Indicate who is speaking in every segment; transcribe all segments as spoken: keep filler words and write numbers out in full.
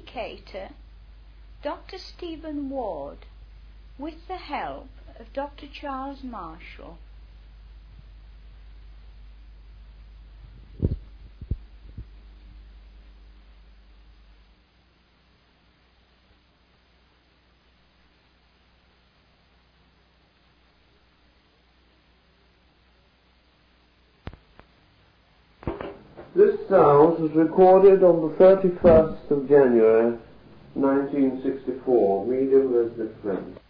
Speaker 1: educator, Doctor Stephen Ward, with the help of Doctor Charles Marshall.
Speaker 2: This sound was recorded on the thirty-first of January, nineteen sixty-four, medium Leslie Flint.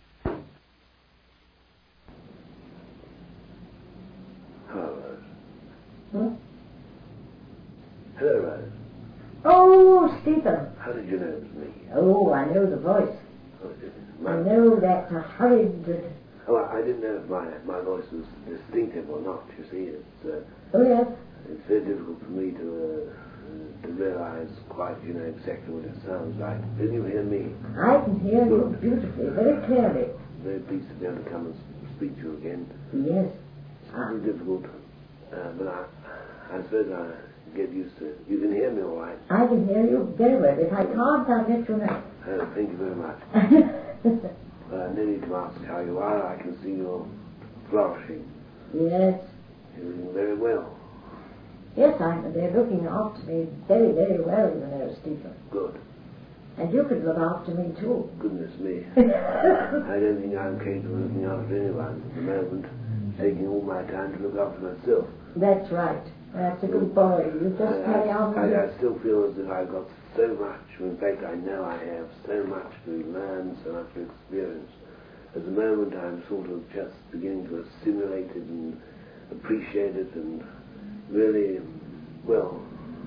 Speaker 3: Hello, Rose.
Speaker 4: Hmm?
Speaker 3: Hello, Rose.
Speaker 4: Oh, Stephen.
Speaker 3: How did you know it was me?
Speaker 4: Oh, I know the voice.
Speaker 3: Oh, did you?
Speaker 4: I
Speaker 3: My,
Speaker 4: know that hurried...
Speaker 3: oh, I I didn't know if my, my voice was distinctive or not, you see. It's, uh,
Speaker 4: Oh, yes.
Speaker 3: it's very difficult for me to, uh, to realise quite, you know, exactly what it sounds like. Can you hear me?
Speaker 4: I can hear you beautifully, very clearly.
Speaker 3: Very pleased to be able to come and speak to you again.
Speaker 4: Yes.
Speaker 3: It's
Speaker 4: Ah.
Speaker 3: very difficult, uh, but I, I suppose I get used to it. You can hear me all right?
Speaker 4: I can hear you very well. If I can't, I'll let you know.
Speaker 3: Oh, thank you very much. Uh, no need to ask how you are. I can see you're flourishing.
Speaker 4: Yes.
Speaker 3: You're doing very well.
Speaker 4: Yes, I'm, they're looking after me very, very well, you know, Stephen.
Speaker 3: Good.
Speaker 4: And you could look after me, too.
Speaker 3: Goodness me. I don't think I'm capable of looking after anyone at the moment. Taking all my time to look after myself.
Speaker 4: That's right. That's a good boy. You just
Speaker 3: I,
Speaker 4: carry
Speaker 3: I,
Speaker 4: on with
Speaker 3: I,
Speaker 4: it.
Speaker 3: I still feel as if I've got so much, in fact I know I have so much to learn, so much to experience. At the moment I'm sort of just beginning to assimilate it and appreciate it and really, well,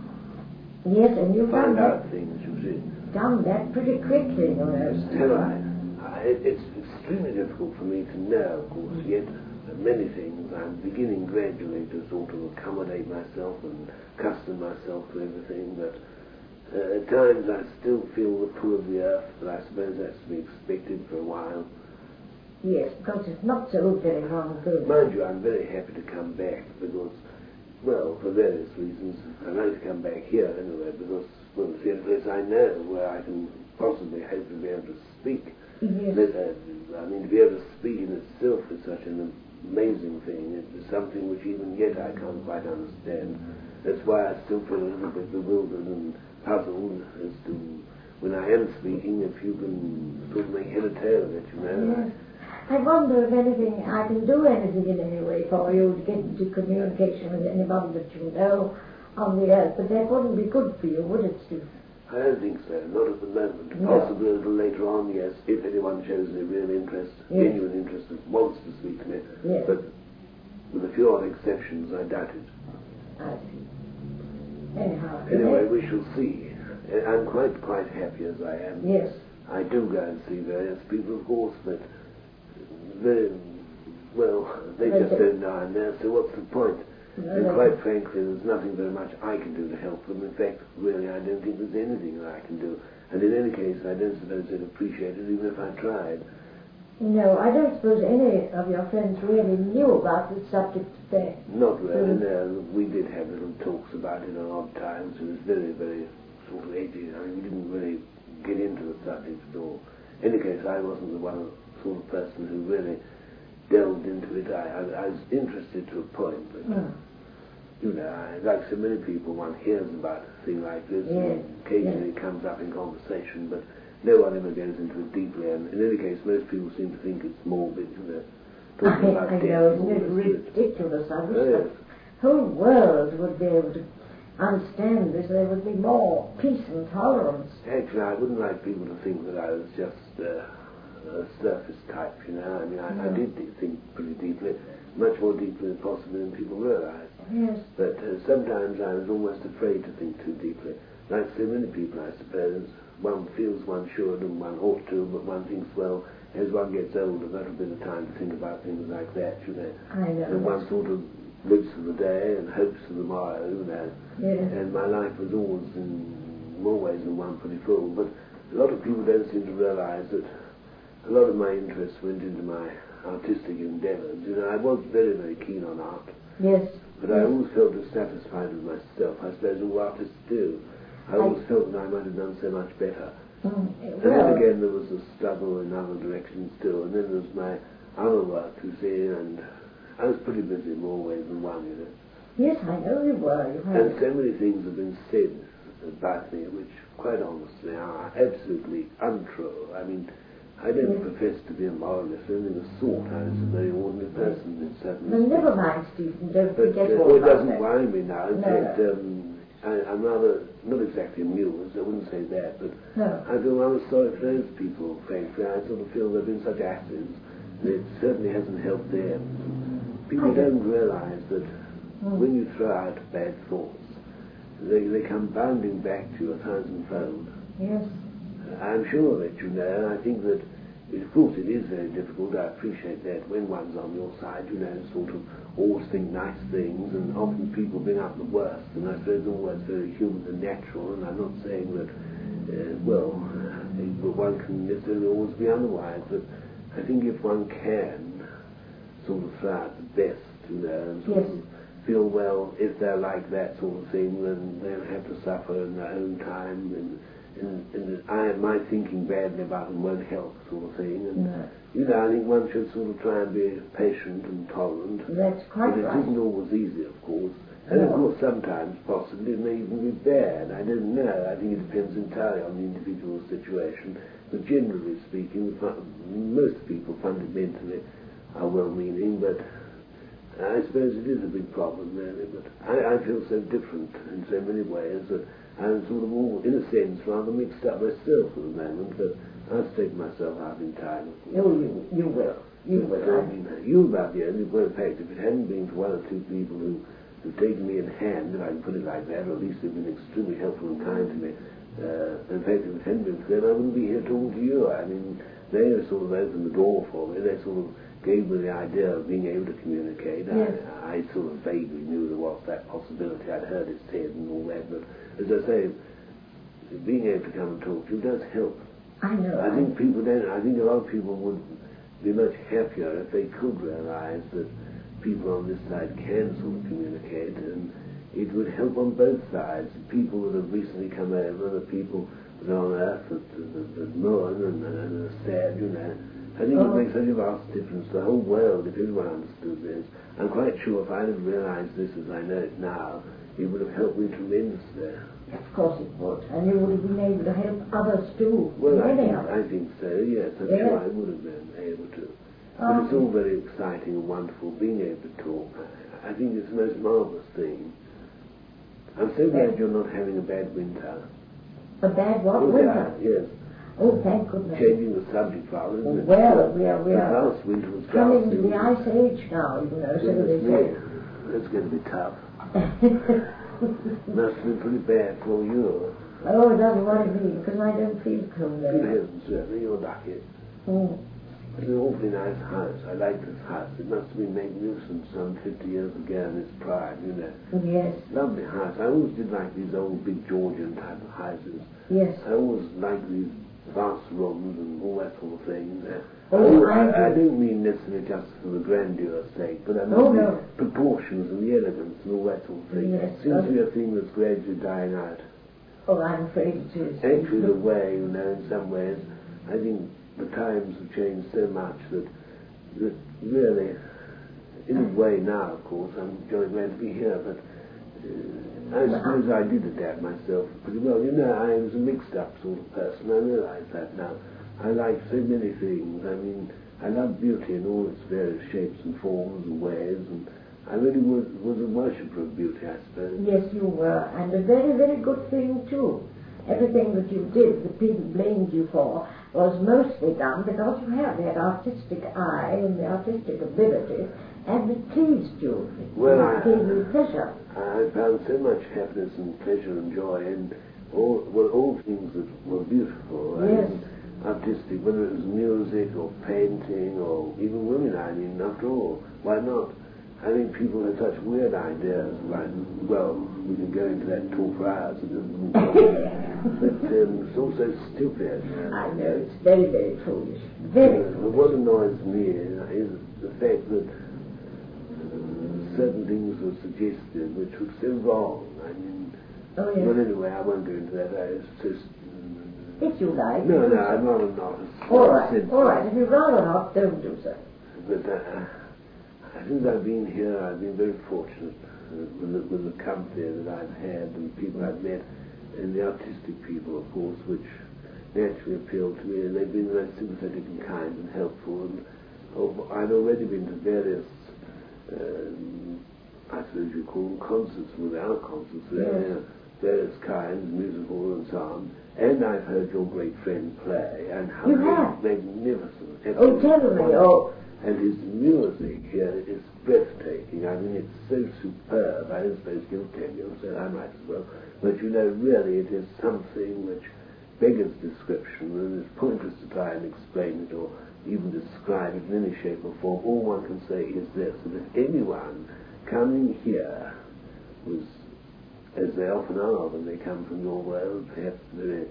Speaker 4: Yes, and you've done
Speaker 3: find
Speaker 4: that,
Speaker 3: out things, you see.
Speaker 4: done that pretty quickly, you know,
Speaker 3: Have
Speaker 4: Stephen.
Speaker 3: I? I it, it's extremely difficult for me to know, of course, yet many things I'm beginning gradually to sort of accommodate myself and accustom myself to everything, but uh, at times I still feel the pull of the earth, but I suppose that's to be expected for a while.
Speaker 4: Yes, because it's not so very long ago.
Speaker 3: Mind you, I'm very happy to come back because, well, for various reasons, I like to come back here anyway because, well, it's the only place I know where I can possibly hope to be able to speak.
Speaker 4: Yes.
Speaker 3: But, uh, I mean, to be able to speak in itself is such an amazing thing. It's something which even yet I can't quite understand. That's why I still feel a little bit bewildered and puzzled as to, when I am speaking, if you can sort of make head or tail of it, you know.
Speaker 4: Yes. I wonder if anything, I can do anything in any way for you to get into communication with anybody that you know on the earth, but that wouldn't be good for you, would it, Steve?
Speaker 3: I don't think so, not at the moment.
Speaker 4: No.
Speaker 3: Possibly a little later on, yes, if anyone shows any real interest,
Speaker 4: Yes.
Speaker 3: genuine interest, and wants to speak to me.
Speaker 4: Yes.
Speaker 3: But with a few odd exceptions, I doubt it.
Speaker 4: I see. Anyhow.
Speaker 3: Anyway, we shall see. Uh, I'm quite, quite happy as I am.
Speaker 4: Yes.
Speaker 3: I do go and see various people, of course, but very, well, they
Speaker 4: But
Speaker 3: just
Speaker 4: they-
Speaker 3: don't know I'm there, so what's the point?
Speaker 4: No,
Speaker 3: And
Speaker 4: they-
Speaker 3: quite frankly, there's nothing very much I can do to help them. In fact, really, I don't think there's anything that I can do. And in any case, I don't suppose they'd appreciate it even if I tried.
Speaker 4: No, I don't suppose any of your friends really knew about the subject today.
Speaker 3: Not really,
Speaker 4: Mm.
Speaker 3: no. We did have little talks about it at odd times. It was very, very sort of edgy. I mean, we didn't really get into the subject at all. In any case, I wasn't the one sort of person who really delved into it. I, I, I was interested to a point, but,
Speaker 4: Mm.
Speaker 3: you know, I, like so many people, one hears about a thing like this,
Speaker 4: Yes,
Speaker 3: and occasionally it comes up in conversation, but no one ever goes into it deeply, and in any case, most people seem to think it's morbid, you know, talking
Speaker 4: I,
Speaker 3: about
Speaker 4: I
Speaker 3: death
Speaker 4: know,
Speaker 3: and all
Speaker 4: isn't it
Speaker 3: this, isn't it?
Speaker 4: ridiculous? I wish
Speaker 3: Oh, yes.
Speaker 4: the whole world would be able to understand this. There would be more peace and tolerance.
Speaker 3: Actually, I wouldn't like people to think that I was just uh, a surface type, you know. I mean, I, I
Speaker 4: No.
Speaker 3: did de- think pretty deeply, much more deeply than possibly than people realise.
Speaker 4: Yes.
Speaker 3: But uh, sometimes I was almost afraid to think too deeply. Like so many people, I suppose, one feels one should and one ought to, but one thinks, well, as one gets older, that'll be the time to think about things like that, you know.
Speaker 4: I know.
Speaker 3: And one sort of lives for the day and hopes for the morrow, you know.
Speaker 4: Yes.
Speaker 3: And my life was always in more ways than one pretty full. But a lot of people don't seem to realise that a lot of my interests went into my artistic endeavours. You know, I was very, very keen on art,
Speaker 4: Yes.
Speaker 3: but I always felt dissatisfied with myself. I suppose all artists do. I always felt that I might have done so much better.
Speaker 4: Mm,
Speaker 3: And
Speaker 4: well,
Speaker 3: then again there was a struggle in other directions too, and then there was my other work, you see, and I was pretty busy in more ways than one, you know.
Speaker 4: yes, I know you were. You
Speaker 3: And
Speaker 4: had.
Speaker 3: so many things have been said about me which, quite honestly, are absolutely untrue. I mean, I don't
Speaker 4: Yes.
Speaker 3: profess to be a moralist or anything of the sort. I was a very ordinary person in certain
Speaker 4: Well,
Speaker 3: respects.
Speaker 4: never mind, Stephen. Don't
Speaker 3: But
Speaker 4: forget
Speaker 3: uh,
Speaker 4: all
Speaker 3: oh, it
Speaker 4: about
Speaker 3: doesn't
Speaker 4: that.
Speaker 3: worry me now. In
Speaker 4: No,
Speaker 3: fact,
Speaker 4: no.
Speaker 3: um, I, I'm rather, not exactly amused, I wouldn't say that, but
Speaker 4: No.
Speaker 3: I feel rather sorry for those people, frankly. I sort of feel they've been such asses, and it certainly hasn't helped them. People
Speaker 4: I
Speaker 3: don't realise that
Speaker 4: Mm.
Speaker 3: when you throw out bad thoughts, they, they come bounding back to you a thousandfold.
Speaker 4: Yes.
Speaker 3: I'm sure that you know, I think that, of course, it is very difficult. I appreciate that when one's on your side, you know, sort of always think nice things, and often people bring out the worst, and I suppose all that's very human and natural, and I'm not saying that, uh, well, uh, one can necessarily always be otherwise, but I think if one can sort of throw out the best, you know, and sort
Speaker 4: Yes.
Speaker 3: of feel, well, if they're like that sort of thing, then they don't have to suffer in their own time, and And, and I, my thinking badly about them won't help, sort of thing. And
Speaker 4: No.
Speaker 3: you know, I think one should sort of try and be patient and tolerant.
Speaker 4: That's quite
Speaker 3: but it
Speaker 4: right.
Speaker 3: isn't always easy, of course. And of
Speaker 4: No.
Speaker 3: course, sometimes, possibly, it may even be bad. I don't know. I think it depends entirely on the individual situation. But generally speaking, most people fundamentally are well-meaning, but I suppose it is a big problem, really. But I, I feel so different in so many ways that I'm sort of all, in a sense, rather mixed up myself at the moment, but I'll straighten myself out in time, of course.
Speaker 4: Oh, you, you will. You will.
Speaker 3: So,
Speaker 4: I-
Speaker 3: you about the only, well, in fact, if it hadn't been for one or two people who, who've taken me in hand, if I can put it like that, or at least they've been extremely helpful and kind to me, uh, in fact, if it hadn't been for them, I wouldn't be here talking to you. I mean, they sort of opened the door for me. They sort of gave me the idea of being able to communicate.
Speaker 4: Yes.
Speaker 3: I, I sort of vaguely knew there was that possibility. I'd heard it said and all that, but as I say, being able to come and talk to you does help.
Speaker 4: I know.
Speaker 3: I think people don't, I think a lot of people would be much happier if they could realise that people on this side can sort of communicate, and it would help on both sides. The people that have recently come over, the people that are on earth that, that, that mourn and, and are sad, you know. I think
Speaker 4: Oh.
Speaker 3: it makes such a vast difference to the whole world if everyone understood this. I'm quite sure if I'd have realised this as I know it now, it would have helped me tremendously.
Speaker 4: Of course it would. And you would have been able to help others too.
Speaker 3: Well, I
Speaker 4: Many
Speaker 3: think,
Speaker 4: others.
Speaker 3: I think so, yes. I'm
Speaker 4: Yes.
Speaker 3: sure I would have been able to. But
Speaker 4: Oh.
Speaker 3: it's all very exciting and wonderful being able to talk. I, I think it's the most marvellous thing. I'm so glad you're not having a bad winter.
Speaker 4: A bad what?
Speaker 3: Oh,
Speaker 4: Winter.
Speaker 3: yeah, yes.
Speaker 4: Oh, thank goodness.
Speaker 3: Changing the subject rather, isn't it?
Speaker 4: Well, we are, we
Speaker 3: The
Speaker 4: are
Speaker 3: last winter was
Speaker 4: coming
Speaker 3: ghastly,
Speaker 4: to the
Speaker 3: wasn't
Speaker 4: ice
Speaker 3: it?
Speaker 4: age now, you know, so
Speaker 3: Goodness
Speaker 4: they
Speaker 3: me.
Speaker 4: say.
Speaker 3: That's going to be tough. Must have been pretty bad for you.
Speaker 4: Oh, it doesn't worry me because I don't feel cold
Speaker 3: Good
Speaker 4: there.
Speaker 3: heavens, certainly, you're lucky.
Speaker 4: Mm.
Speaker 3: It's an awfully nice house. I like this house. It must have been magnificent some fifty years ago in its prime, you know.
Speaker 4: Yes,
Speaker 3: Lovely house. I always did like these old big Georgian type of houses.
Speaker 4: yes.
Speaker 3: I always liked these vast rooms and all that sort of thing. Uh,
Speaker 4: Oh,
Speaker 3: I,
Speaker 4: I
Speaker 3: I
Speaker 4: do.
Speaker 3: don't mean necessarily just for the grandeur sake, but I mean
Speaker 4: Oh,
Speaker 3: the
Speaker 4: no.
Speaker 3: proportions and the elegance and all that sort of thing.
Speaker 4: Yes,
Speaker 3: Seems
Speaker 4: uh,
Speaker 3: to be a thing that's gradually dying out.
Speaker 4: Oh, I'm afraid it is.
Speaker 3: Actually, the way, you know, in some ways, I think the times have changed so much that, that really, in a way now, of course, I'm very glad to be here, but uh, I suppose I did adapt myself pretty well. You know, I was a mixed-up sort of person. I realise that now. I like so many things. I mean, I love beauty in all its various shapes and forms and ways, and I really was, was a worshipper of beauty, I suppose.
Speaker 4: Yes, you were, and a very, very good thing too. Everything that you did, that people blamed you for, was mostly done because you had that artistic eye and the artistic ability, and it pleased you. It
Speaker 3: Well, I-
Speaker 4: gave you pleasure.
Speaker 3: I found so much happiness and pleasure and joy in all, well, all things that were beautiful.
Speaker 4: Yes.
Speaker 3: And artistic, whether it was music or painting or even women. I mean, after all, why not? I think people have such weird ideas, like, well, we can go into that talk for hours, it doesn't but um, it's all so stupid.
Speaker 4: I know, it's very, very foolish. Very
Speaker 3: Uh,
Speaker 4: foolish.
Speaker 3: what annoys me is the fact that uh, certain things were suggested which were so wrong. I mean,
Speaker 4: Oh, yes.
Speaker 3: But anyway, I won't go into that. I, it's just...
Speaker 4: If you like.
Speaker 3: No, no, I'd rather not. It's
Speaker 4: All right,
Speaker 3: sensible.
Speaker 4: all right. If you'd rather not, don't do so.
Speaker 3: But uh, since I've been here, I've been very fortunate uh, with, the, with the company that I've had and people I've met, and the artistic people, of course, which naturally appealed to me, and they've been very sympathetic and kind and helpful. And oh, I'd already been to various, um, I suppose you call them concerts, without concerts,
Speaker 4: Yes.
Speaker 3: uh, various kinds, musical and so on. And I've heard your great friend play, and how
Speaker 4: You have?
Speaker 3: magnificent.
Speaker 4: Oh, tell me, oh.
Speaker 3: And his music here is breathtaking. I mean, it's so superb. I don't suppose he'll tell you, so I might as well. But you know, really, it is something which beggars description, and it's pointless to try and explain it or even describe it in any shape or form. All one can say is this, that if anyone coming here was, as they often are when they come from your world, perhaps very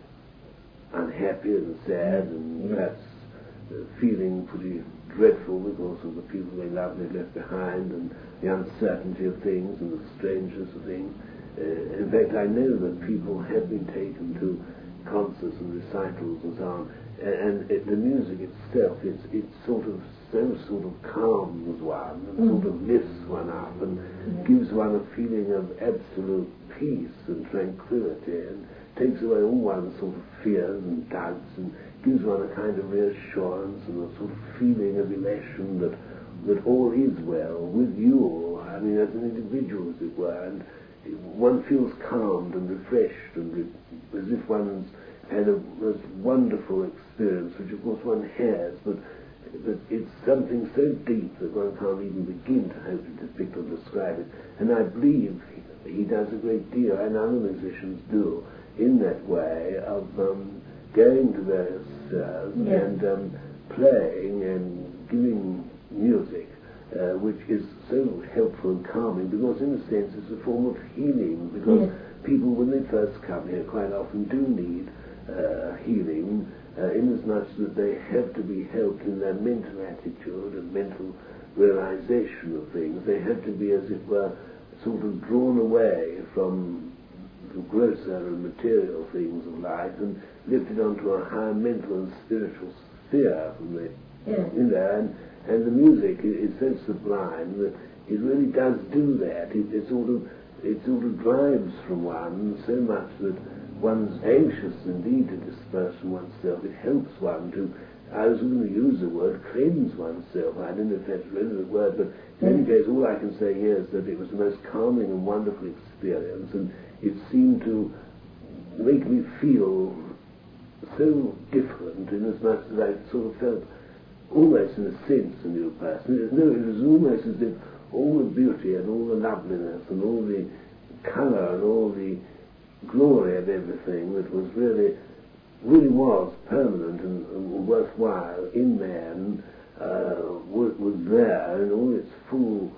Speaker 3: unhappy and sad and perhaps uh, feeling pretty dreadful because of the people they love they left behind and the uncertainty of things and the strangeness of things. Uh, in fact, I know that people have been taken to concerts and recitals and so on, and it, the music itself, it's, it's sort of so sort of calms one and mm. sort of lifts one up and mm. gives one a feeling of absolute peace and tranquility and takes away all one's sort of fears and doubts and gives one a kind of reassurance and a sort of feeling of elation that that all is well with you, I mean, as an individual, as it were, and one feels calmed and refreshed and re- as if one's had a most wonderful experience, which of course one has, but, but it's something so deep that one can't even begin to hope to depict or describe it. And I believe he, he does a great deal, and other musicians do, in that way of um, going to various shows
Speaker 4: yeah.
Speaker 3: and um, playing and giving music, uh, which is so helpful and calming, because in a sense it's a form of healing, because
Speaker 4: yes.
Speaker 3: people, when they first come here, quite often do need uh, healing, uh, inasmuch that they have to be helped in their mental attitude and mental realization of things. They have to be, as it were, sort of drawn away from the grosser and material things of life and lifted onto a higher mental and spiritual sphere from the,
Speaker 4: yes.
Speaker 3: you know, and, and the music is, is so sublime that it really does do that. It, it sort of it sort of drives from one so much that one's anxious indeed to disperse from oneself. It helps one to, I was going to use the word cleanse oneself. I don't know if that's really the word, but in any case, all I can say here is that it was the most calming and wonderful experience, and it seemed to make me feel so different, in as much as I sort of felt almost in a sense a new person. It, no, it was almost as if all the beauty and all the loveliness and all the colour and all the glory of everything that was really, really was permanent and, and worthwhile in man uh, was, was there in all its full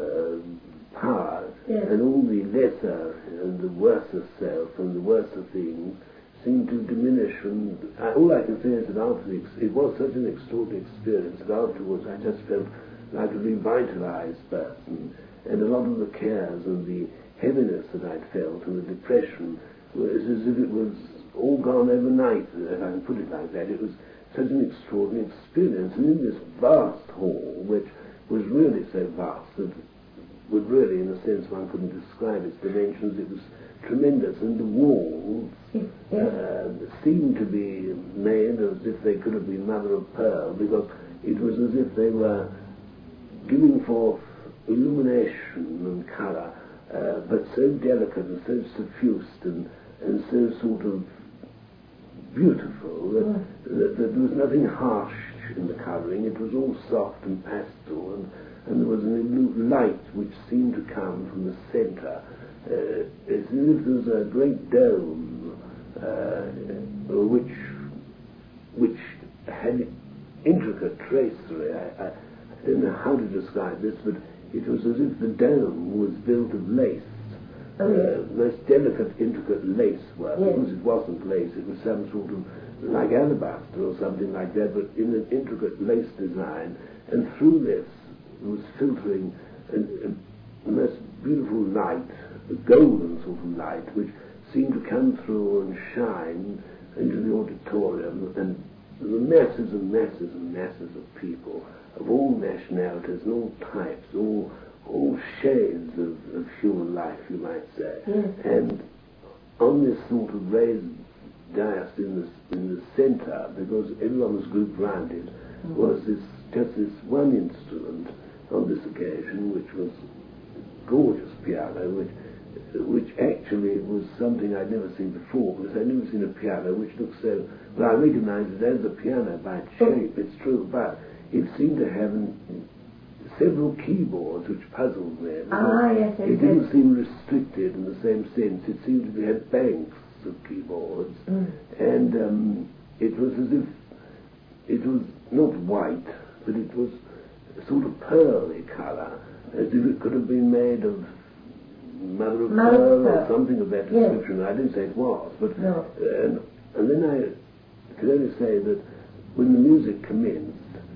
Speaker 3: uh, power,
Speaker 4: yes.
Speaker 3: and all the lesser and the worser self and the worser things seemed to diminish, and I, all I can say is that afterwards, it was such an extraordinary experience that afterwards I just felt like a revitalized person, and a lot of the cares and the heaviness that I'd felt and the depression was as if it was all gone overnight, if I can put it like that. It was such an extraordinary experience, and in this vast hall, which was really so vast that would really, in a sense, one couldn't describe its dimensions, it was tremendous, and the walls uh, seemed to be made as if they could have been mother of pearl, because it was as if they were giving forth illumination and colour, uh, but so delicate and so suffused and, and so sort of beautiful that, mm. that, that there was nothing harsh in the colouring. It was all soft and pastel, and, and there was an illu- light which seemed to come from the centre. Uh, it's as if there was a great dome uh, which which had intricate tracery. I, I, I don't know how to describe this, but it was as if the dome was built of lace, oh, uh, most delicate, intricate lace work. Yes. Because it wasn't lace, it was some sort of like alabaster or something like that, but in an intricate lace design. And through this was filtering a, a most beautiful light, a golden sort of light which seemed to come through and shine into the auditorium, and there were masses and masses and masses of people of all nationalities and all types, all all shades of, of human life, you might say.
Speaker 4: Yes.
Speaker 3: And on this sort of raised dais in the, in the centre, because everyone was grouped round it, mm-hmm. was this just this one instrument on this occasion, which was a gorgeous piano, which which actually was something I'd never seen before, because I'd never seen a piano which looked so, well, I recognised it as a piano by its shape, it's true, but it seemed to have an, several keyboards, which puzzled me.
Speaker 4: Ah, yes, yes,
Speaker 3: it didn't
Speaker 4: yes.
Speaker 3: seem restricted in the same sense. It seemed to have banks of keyboards,
Speaker 4: mm.
Speaker 3: and um, it was as if it was not white, but it was a sort of pearly colour, as if it could have been made of mother of
Speaker 4: Mother
Speaker 3: pearl
Speaker 4: of
Speaker 3: or something of that
Speaker 4: yes.
Speaker 3: description. I didn't say it was, but
Speaker 4: no.
Speaker 3: uh, and, and then I could only say that when the music commenced,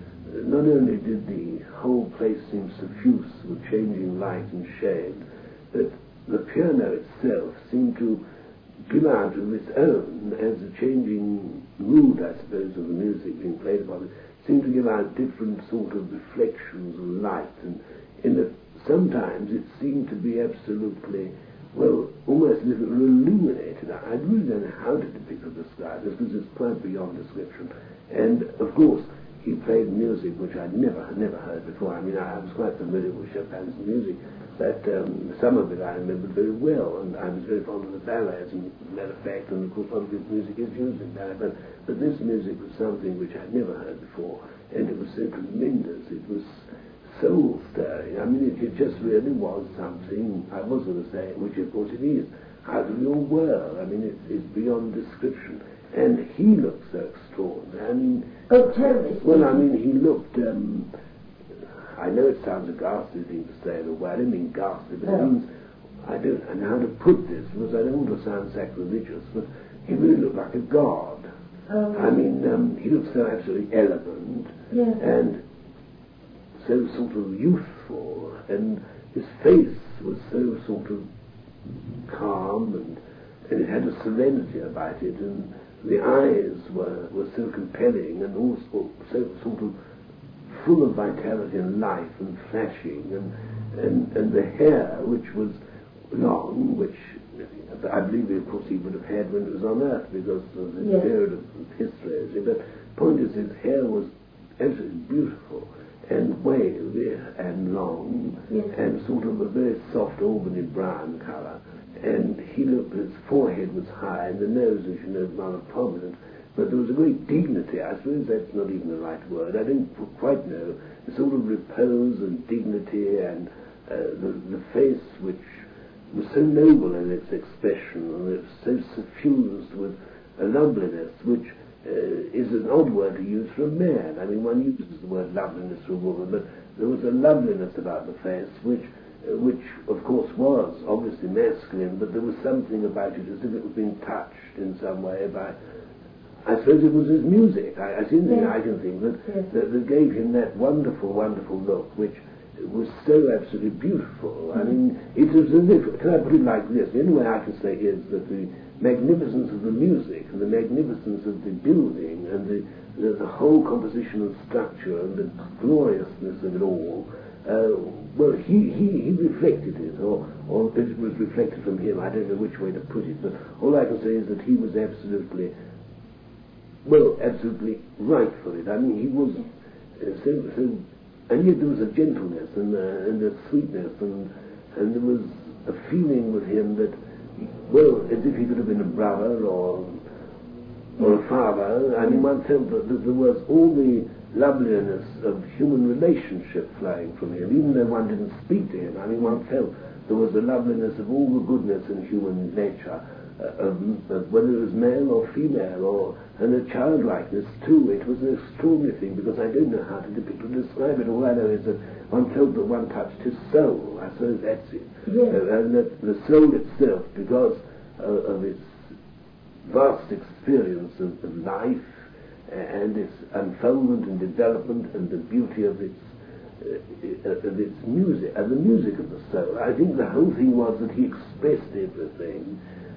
Speaker 3: not only did the whole place seem suffused with changing light and shade, but the piano itself seemed to give out of its own, as a changing mood, I suppose, of the music being played upon it, seemed to give out different sort of reflections of light, and in the, sometimes it seemed to be absolutely, well, almost as if it were illuminated. I really don't know how to depict or describe this, because it's quite beyond description. And, of course, he played music which I'd never never heard before. I mean, I was quite familiar with Chopin's music, but um, some of it I remembered very well, and I was very fond of the ballets, and as a matter of fact, and of course a lot of his music is used in ballet, but, but this music was something which I'd never heard before, and it was so tremendous, it was soul-stirring. I mean, it, it just really was something, I was going to say, which of course it is, out of your world. I mean, it's, it's beyond description. And he looked so extraordinary. I mean,
Speaker 4: oh, terribly.
Speaker 3: Well, I mean, he looked, um, I know it sounds a ghastly thing to say the word, I don't mean ghastly, but
Speaker 4: no.
Speaker 3: it means, I don't know how to put this, because I don't want to sound sacrilegious, but he really looked like a god.
Speaker 4: Oh.
Speaker 3: I mean, um, he looked so absolutely elegant,
Speaker 4: yes.
Speaker 3: and so sort of youthful, and his face was so sort of calm, and, and it had a serenity about it, and the eyes were, were so compelling, and also so sort of full of vitality and life and flashing, and, and, and the hair, which was long, which I believe, of course, he would have had when it was on earth, because of the
Speaker 4: yes.
Speaker 3: period of history. But the point is, his hair was absolutely beautiful, and wavy and long,
Speaker 4: yes.
Speaker 3: and sort of a very soft Albany brown colour. And he looked, his forehead was high, and the nose, as you know, rather prominent, but there was a great dignity. I suppose that's not even the right word. I don't quite know. The sort of repose and dignity, and uh, the, the face which was so noble in its expression, and it was so suffused with a loveliness which uh, is an odd word to use for a man. I mean, one uses the word loveliness for a woman, but there was a loveliness about the face which Uh, which of course was obviously masculine, but there was something about it as if it was being touched in some way by, I suppose it was his music. I, I think
Speaker 4: yes.
Speaker 3: I can think that,
Speaker 4: yes.
Speaker 3: that that gave him that wonderful, wonderful look, which was so absolutely beautiful. Mm-hmm. I mean, it was as if, can I put it like this? The only way I can say is that the magnificence of the music, and the magnificence of the building, and the, the, the whole composition and structure, and the gloriousness of it all, Uh, well, he, he, he reflected it, or, or it was reflected from him. I don't know which way to put it, but all I can say is that he was absolutely, well, absolutely right for it. I mean, he was uh, so, so, and yet there was a gentleness and, uh, and a sweetness, and, and there was a feeling with him that, well, as if he could have been a brother or or a father. I mean, one felt that, that there was all the loveliness of human relationship flowing from him, even though one didn't speak to him. I mean, one felt there was the loveliness of all the goodness in human nature, uh, of, of whether it was male or female, or and a childlikeness too. It was an extraordinary thing, because I don't know how to depict or describe it. All I know is that one felt that one touched his soul. I suppose that's it.
Speaker 4: Yes.
Speaker 3: Uh, and that the soul itself, because uh, of its vast experience of, of life, and its unfoldment and development, and the beauty of its uh, of its music, and the music of the soul. I think the whole thing was that he expressed everything.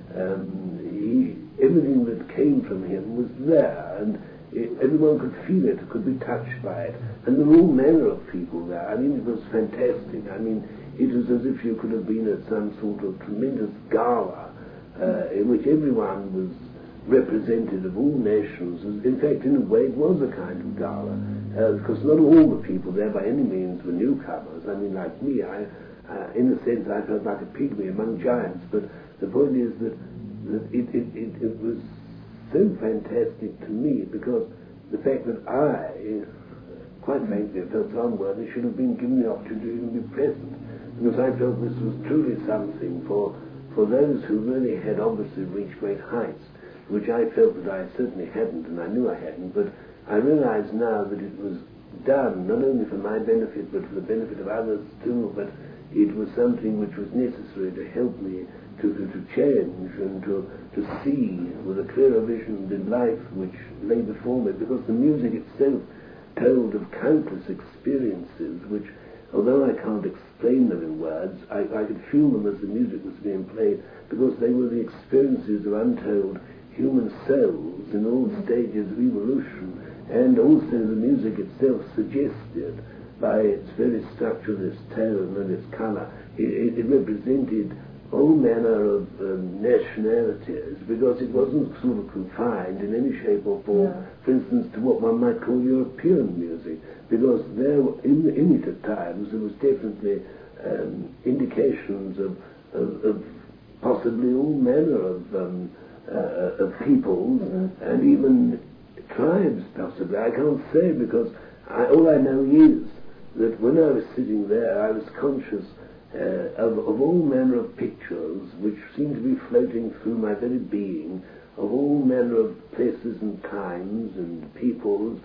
Speaker 3: Um, he, everything that came from him was there, and it, everyone could feel it, could be touched by it. And there were all manner of people there. I mean, it was fantastic. I mean, it was as if you could have been at some sort of tremendous gala uh, in which everyone was represented of all nations. In fact, in a way, it was a kind of gala, uh, because not all the people there by any means were newcomers. I mean, like me, I, uh, in a sense, I felt like a pygmy among giants, but the point is that, that it, it, it, it was so fantastic to me, because the fact that I, quite frankly, felt so unworthy, should have been given the opportunity to even be present, because I felt this was truly something for, for those who really had obviously reached great heights, which I felt that I certainly hadn't, and I knew I hadn't, but I realize now that it was done not only for my benefit, but for the benefit of others too, but it was something which was necessary to help me to, to, to change and to, to see with a clearer vision the life which lay before me, because the music itself told of countless experiences which, although I can't explain them in words, I, I could feel them as the music was being played, because they were the experiences of untold human souls in all stages of evolution, and also the music itself suggested by its very structure, its tone and its colour. It, it, it represented all manner of um, nationalities, because it wasn't sort of confined in any shape or form, yeah. for instance, to what one might call European music, because there, in, in it at times, there was definitely um, indications of, of, of possibly all manner of um, uh, of peoples, mm-hmm. and even tribes, possibly. I can't say, because I, all I know is that when I was sitting there, I was conscious Uh, of, of all manner of pictures which seemed to be floating through my very being, of all manner of places and times and peoples.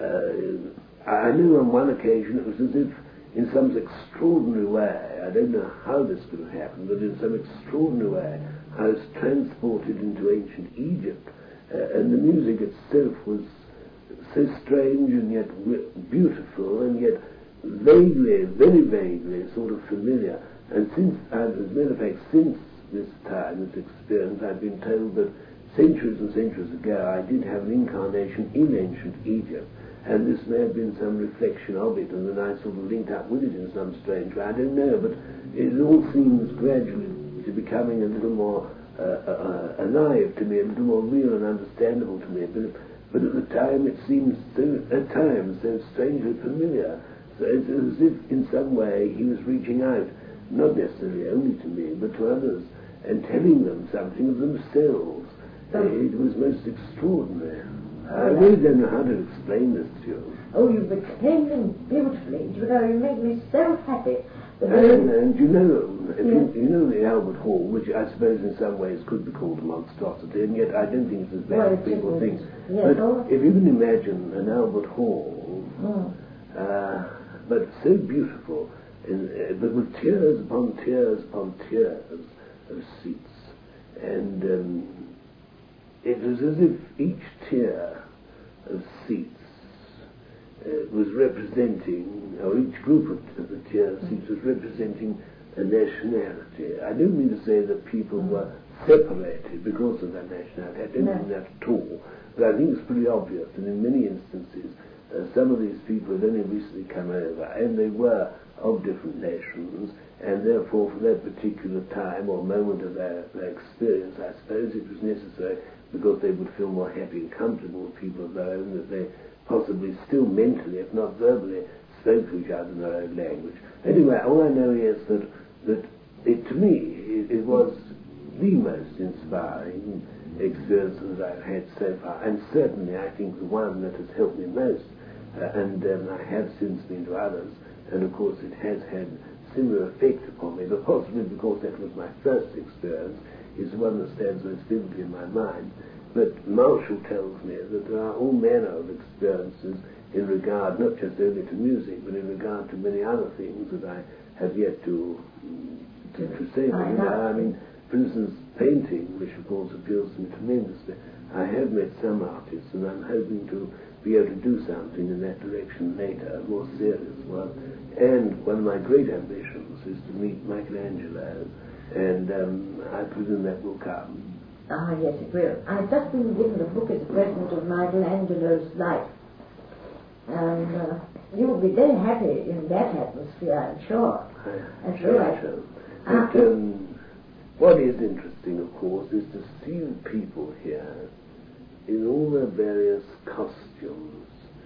Speaker 3: Uh, I knew on one occasion it was as if, in some extraordinary way, I don't know how this could have happened, but in some extraordinary way, I was transported into ancient Egypt, uh, and the music itself was so strange and yet beautiful, and yet vaguely, very vaguely, sort of familiar. And since, as a matter of fact, since this time, this experience, I've been told that centuries and centuries ago I did have an incarnation in ancient Egypt, and this may have been some reflection of it, and then I sort of linked up with it in some strange way. I don't know, but it all seems gradually to becoming a little more uh, uh, alive to me, a little more real and understandable to me. But, but at the time it seems so, at times, so strangely familiar. So it's as if in some way he was reaching out, not necessarily only to me, but to others, and telling them something of themselves. Oh. It was most extraordinary. Oh, I really don't know how to explain this to you.
Speaker 4: Oh, you've explained them beautifully. You know, you make me so happy.
Speaker 3: And, and you know, if yeah. you, you know the Albert Hall, which I suppose in some ways could be called a monstrosity, and yet I don't think it's as bad well, as people think.
Speaker 4: Yes,
Speaker 3: but oh. if you can imagine an Albert Hall, mm. uh, but so beautiful, in, uh, but with tiers upon tiers upon tiers of seats, and um, it was as if each tier of seats uh, was representing, or each group of the tier of seats was representing a nationality. I don't mean to say that people were separated because of that nationality. I don't no. mean that at all. But I think it's pretty obvious that in many instances uh, some of these people had only recently come over, and they were of different nations, and therefore for that particular time or moment of their, their experience, I suppose it was necessary, because they would feel more happy and comfortable with people of their own, that they possibly still mentally, if not verbally, spoke to each other in their own language. Anyway, all I know is that, that it, to me, it, it was the most inspiring experience that I've had so far, and certainly I think the one that has helped me most, uh, and um, I have since been to others, and of course it has had similar effect upon me, but possibly because that was my first experience, is the one that stands most vividly in my mind. But Marshall tells me that there are all manner of experiences in regard not just only to music, but in regard to many other things that I have yet to to, to say. But, you know, I mean, for instance, painting, which of course appeals to me tremendously. I have met some artists, and I'm hoping to be able to do something in that direction later, more serious work. And one of my great ambitions is to meet Michelangelo, and um, I presume that will come.
Speaker 4: Ah, yes, it will. I've just been given a book as a present of Michelangelo's life. And uh, you will be very happy in that atmosphere, I'm sure.
Speaker 3: I,
Speaker 4: That's
Speaker 3: sure
Speaker 4: right.
Speaker 3: I shall.
Speaker 4: Ah,
Speaker 3: But um, what is interesting, of course, is to see the people here in all their various costumes.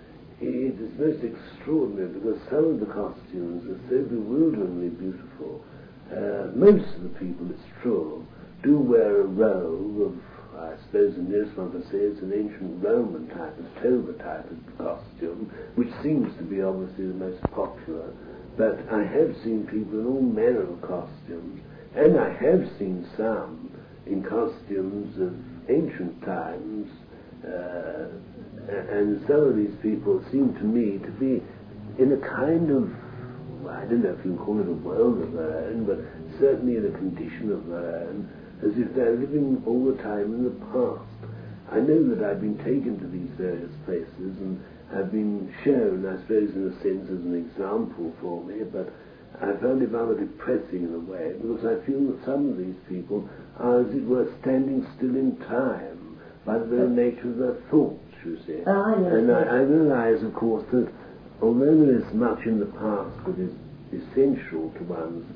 Speaker 3: It is most extraordinary because some of the costumes are so bewilderingly beautiful. Uh, most of the people, it's true, do wear a robe of, I suppose the nearest one to say it's an ancient Roman type, a toga type of costume, which seems to be obviously the most popular. But I have seen people in all manner of costumes, and I have seen some in costumes of ancient times, uh, and some of these people seem to me to be in a kind of, I don't know if you can call it a world of their own, but certainly in a condition of their own, as if they're living all the time in the past. I know that I've been taken to these various places and have been shown, I suppose in a sense as an example for me, but I found it rather depressing in a way, because I feel that some of these people are, as it were, standing still in time by the very nature of their thoughts, you see.
Speaker 4: Ah, yes,
Speaker 3: and
Speaker 4: yes.
Speaker 3: I, I realise, of course, that although there is much in the past that is essential to one's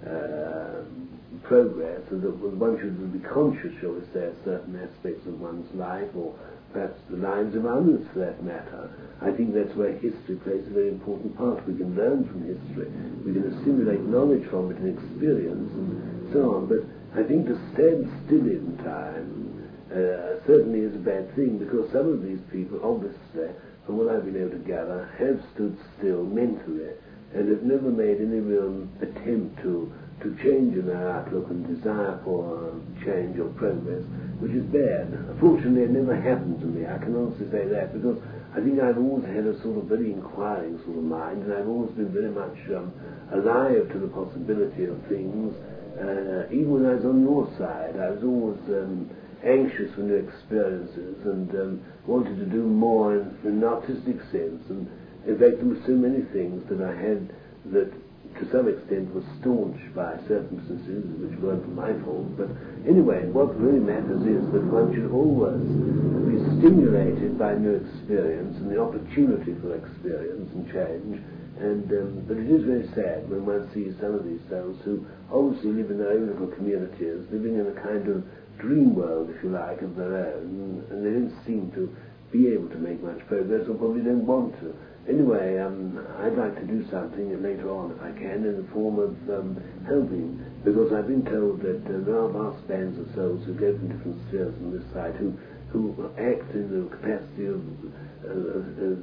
Speaker 3: uh, progress, and that one should be conscious, shall we say, of certain aspects of one's life, or perhaps the lives of others for that matter, I think that's where history plays a very important part. We can learn from history, we can assimilate knowledge from it and experience and so on, but I think to stand still in time uh, certainly is a bad thing, because some of these people, obviously, from what I've been able to gather, have stood still mentally and have never made any real attempt to to change in their outlook and desire for um, change or progress, which is bad. Fortunately, it never happened to me. I can honestly say that, because I think I've always had a sort of very inquiring sort of mind, and I've always been very much um, alive to the possibility of things. Uh, even when I was on your side, I was always um, anxious for new experiences and um, wanted to do more in, in an artistic sense. And in fact, there were so many things that I had that to some extent was staunched by circumstances which weren't my fault. But anyway, what really matters is that one should always be stimulated by new experience and the opportunity for experience and change. And um, but it is very sad when one sees some of these souls who obviously live in their own little communities, living in a kind of dream world, if you like, of their own, and they don't seem to be able to make much progress, or probably don't want to. Anyway, um, I'd like to do something later on, if I can, in the form of um, helping, because I've been told that uh, there are vast bands of souls who go from different spheres on this side, who who act in the capacity of, uh, of, of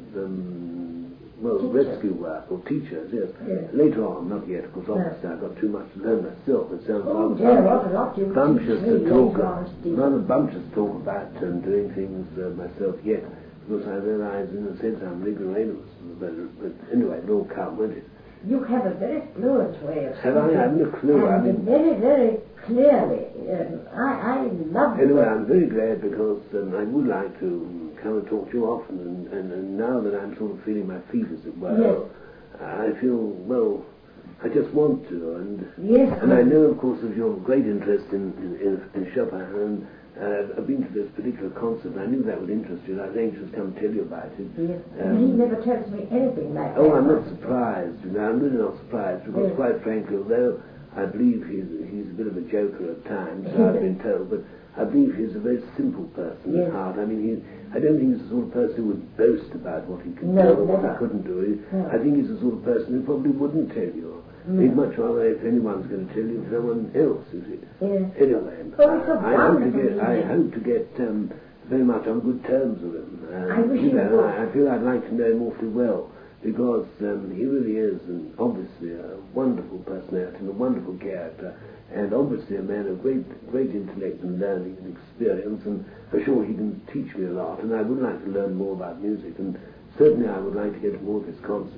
Speaker 3: um, well,
Speaker 4: Teacher.
Speaker 3: rescue work, or teachers, yes.
Speaker 4: Yes.
Speaker 3: Later on, not yet, because obviously I've got too much to learn myself. It sounds
Speaker 4: Oh,
Speaker 3: rather
Speaker 4: dear, what a lot you
Speaker 3: bumptious
Speaker 4: teach me
Speaker 3: to talk,
Speaker 4: later on, Stephen.
Speaker 3: rather bumptious to talk about um, doing things uh, myself yet, because I realise in a sense I'm an ignoramus. But, but anyway, it all come, won't it?
Speaker 4: You have a very fluent way of
Speaker 3: Have I?
Speaker 4: speaking.
Speaker 3: I haven't a clue.
Speaker 4: And
Speaker 3: I mean,
Speaker 4: very, very clearly. Um, I, I love
Speaker 3: anyway,
Speaker 4: it.
Speaker 3: I'm very glad, because um, I would like to come and talk to you often, and, and, and now that I'm sort of feeling my feet, as it were,
Speaker 4: Yes.
Speaker 3: I feel, well, I just want to, and
Speaker 4: Yes.
Speaker 3: and I know, of course, of your great interest in, in, in, in Chopin, and uh, I've been to this particular concert, and I knew that would interest you, and I was anxious to come tell you about it.
Speaker 4: Yes.
Speaker 3: Um,
Speaker 4: he never tells me anything like that.
Speaker 3: Oh, I'm not surprised, you know, I'm really not surprised, because
Speaker 4: Yes.
Speaker 3: quite frankly, although I believe he's, he's a bit of a joker at times, so I've been told, but I believe he's a very simple person
Speaker 4: Yes.
Speaker 3: at heart. I mean, he, I don't think he's the sort of person who would boast about what he could
Speaker 4: No,
Speaker 3: do or what he
Speaker 4: never.
Speaker 3: couldn't do. He,
Speaker 4: No.
Speaker 3: I think he's the sort of person who probably wouldn't tell you.
Speaker 4: No.
Speaker 3: He'd much rather, if anyone's going to tell you, someone else, is it?
Speaker 4: Yes.
Speaker 3: Anyway,
Speaker 4: Oh, it's a
Speaker 3: I, I hope to
Speaker 4: wonderful
Speaker 3: get, I
Speaker 4: evening.
Speaker 3: hope to get um, very much on good terms with him. Um,
Speaker 4: I wish
Speaker 3: you
Speaker 4: you
Speaker 3: know,
Speaker 4: would.
Speaker 3: I, I feel I'd like to know him awfully well, because um, he really is, and obviously a wonderful personality and a wonderful character, and obviously a man of great great intellect and learning and experience, and for sure he can teach me a lot, and I would like to learn more about music, and certainly I would like to get to more of his concerts.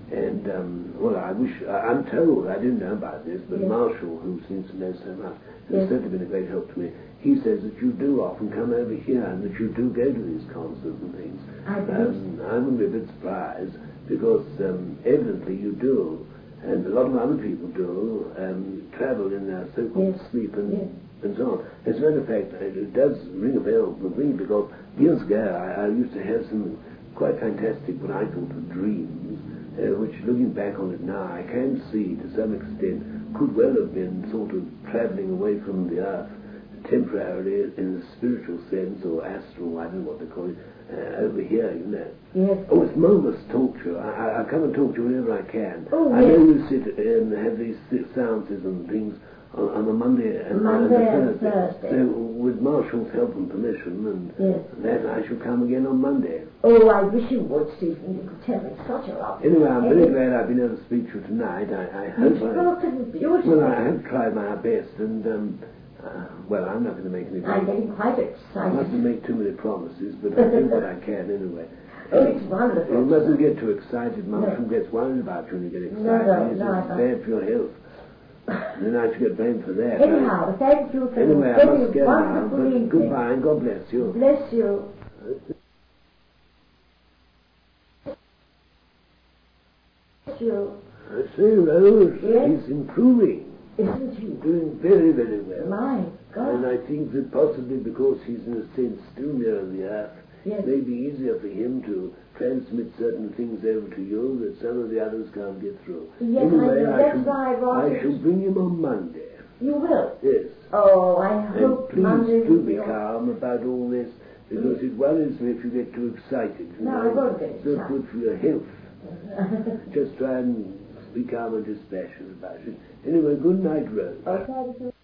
Speaker 3: And, um, well, I wish, I, I'm told, I didn't know about this, but
Speaker 4: yes.
Speaker 3: Marshall, who seems to know so much, has
Speaker 4: yes.
Speaker 3: certainly been a great help to me. He says that you do often come over here and that you do go to these concerts and things.
Speaker 4: I believe
Speaker 3: um, I wouldn't be a bit surprised because um, evidently you do, and a lot of other people do, um, travel in their so-called
Speaker 4: yes.
Speaker 3: sleep and,
Speaker 4: yes.
Speaker 3: and so on. As a matter of fact, it does ring a bell with me because years ago I, I used to have some quite fantastic, what I thought were dreams, uh, which looking back on it now I can see to some extent could well have been sort of travelling away from the earth temporarily in the spiritual sense, or astral, I don't know what they call it, uh, over here, you know.
Speaker 4: Yes.
Speaker 3: Oh, it's marvellous to talk to you. I, I, I come and talk to you whenever I can.
Speaker 4: Oh,
Speaker 3: I
Speaker 4: yes.
Speaker 3: know you sit and have these seances and things on, on a Monday and,
Speaker 4: Monday
Speaker 3: and a
Speaker 4: and
Speaker 3: Thursday.
Speaker 4: Thursday.
Speaker 3: So with Marshall's help and permission and
Speaker 4: Yes.
Speaker 3: that, I shall come again on Monday.
Speaker 4: Oh, I wish you would, Stephen. You could tell me such a lot.
Speaker 3: Anyway, I'm very
Speaker 4: It-
Speaker 3: glad I've been able to speak to you tonight. I, I
Speaker 4: You've
Speaker 3: hope I...
Speaker 4: spoken beautifully.
Speaker 3: Well, I have tried my best, and, um, uh, well, I'm not going to make any
Speaker 4: I'm
Speaker 3: promises.
Speaker 4: getting quite
Speaker 3: I mustn't
Speaker 4: excited.
Speaker 3: make too many promises, but I do what I can anyway.
Speaker 4: Oh, it's
Speaker 3: You
Speaker 4: wonderful.
Speaker 3: mustn't get too excited. Marshall
Speaker 4: No.
Speaker 3: gets worried about you when you get excited.
Speaker 4: No, no,
Speaker 3: He says
Speaker 4: no,
Speaker 3: it's
Speaker 4: no.
Speaker 3: bad for your health. And then I should get blamed for that.
Speaker 4: Anyhow, thank you for
Speaker 3: Anyway,
Speaker 4: a
Speaker 3: I
Speaker 4: very
Speaker 3: must go now,
Speaker 4: wonderful
Speaker 3: but
Speaker 4: evening.
Speaker 3: goodbye and God bless you.
Speaker 4: Bless you. Bless you.
Speaker 3: I say, Rose,
Speaker 4: Yes?
Speaker 3: he's improving.
Speaker 4: Isn't he?
Speaker 3: Doing very, very well.
Speaker 4: My
Speaker 3: And
Speaker 4: God.
Speaker 3: I think that possibly because he's in a sense still near the earth,
Speaker 4: Yes.
Speaker 3: it may be easier for him to transmit certain things over to you that some of the others can't get through.
Speaker 4: Yes,
Speaker 3: anyway,
Speaker 4: I know.
Speaker 3: I,
Speaker 4: That's
Speaker 3: shall,
Speaker 4: why I
Speaker 3: I
Speaker 4: wanted...
Speaker 3: shall bring him on Monday.
Speaker 4: You will?
Speaker 3: Yes.
Speaker 4: Oh, I
Speaker 3: And
Speaker 4: hope
Speaker 3: please
Speaker 4: Monday
Speaker 3: do
Speaker 4: will
Speaker 3: be
Speaker 4: be all-
Speaker 3: calm about all this, because it worries me if you get too excited. You
Speaker 4: No,
Speaker 3: know,
Speaker 4: I won't get
Speaker 3: It's not
Speaker 4: excited.
Speaker 3: good for your health. Just try and be calm and dispassionate about it. Anyway, good night, Rose.
Speaker 4: Oh, thank you.